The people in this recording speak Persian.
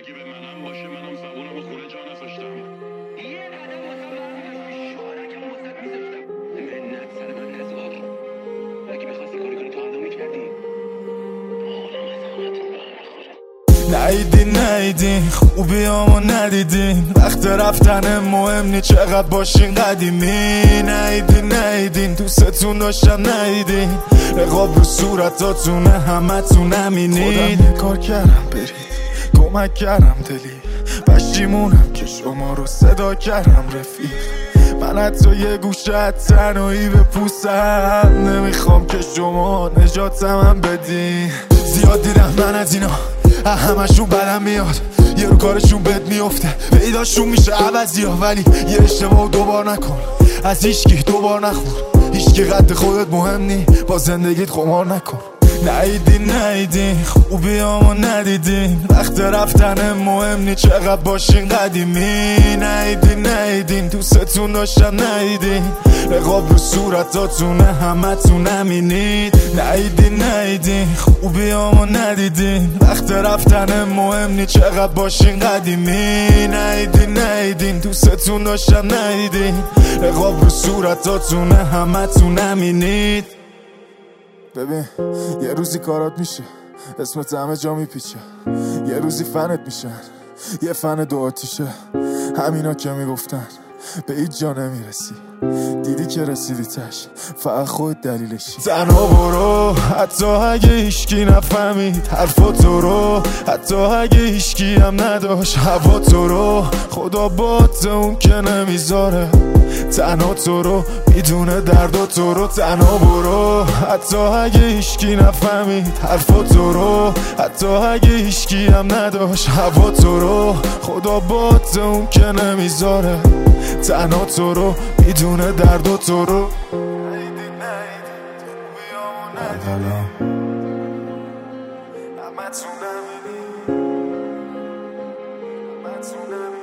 اگه به منم باشه منم زبونم و خونه جا نذاشتم. یه قدم واسه برمی‌داشتی شارکم واسه میذاشتم. منت سر من نذار. اگه می‌خواستی کاری کنی تا الان می‌کردی. نیدین خوبیامو ندیدین، وقت رفتن مهم نی چقدر باشین قدیمی. نیدین دوستتون داشتم ندیدین، رقاب رو صورتاتونه همه تون همینید. خودم یه کار کردم برید کمک کردم دلی، پشیمونم که شما رو صدا کردم رفیق. من حتی یه گوشه تنهایی به پوستم، نمیخوام که شما نجاتم بدین. زیاد دیدم من از اینا همشون بدم میاد، یه رو کارشون بد میفته پیداشون میشه عوضی ها، ولی یه اشتباه دوبار نکن، از هیچکی دوبار نخور، هیچکی قد خودت مهم نی، با زندگیت خمار نکن. نیدین خوبیامو ندیدین، وقت رفتن مهم نی چقدر باشین قدیمی. نیدین دوستتون داشتم ندیدین، رقاب رو صورتاتونه همه تون همینید. نیدین خوبیامو ندیدین، وقت رفتن مهم نی چقدر باشین قدیمی. نیدین دوستتون داشتم ندیدین، رقاب رو صورتاتونه همه تون همینید. ببین یه روزی کارات میشه، اسمت همه جا میپیچه، یه روزی فنت میشن، یه فن دو آتیشه. همینا که میگفتن به هیچ جا نمیرسی، دیدی که رسیدی تش، فقط خود دلیلشی. تنها برو حتی اگه هیچکی نفهمید حرفاتو رو، حتی اگه هیچکی هم نداشت هواتو رو. خدا بات اون که نمیذاره تنها تو رو میدونه درداتو رو. تنها برو حتی اگه هیچکی نفهمید حرفاتو رو، حتی اگه هیچکی هم نداشت هواتو رو. خدا بات اون که نمیذاره تنها تو رو میدونه درداتو رو. همه تون نمیدی، همه تون نمیدی.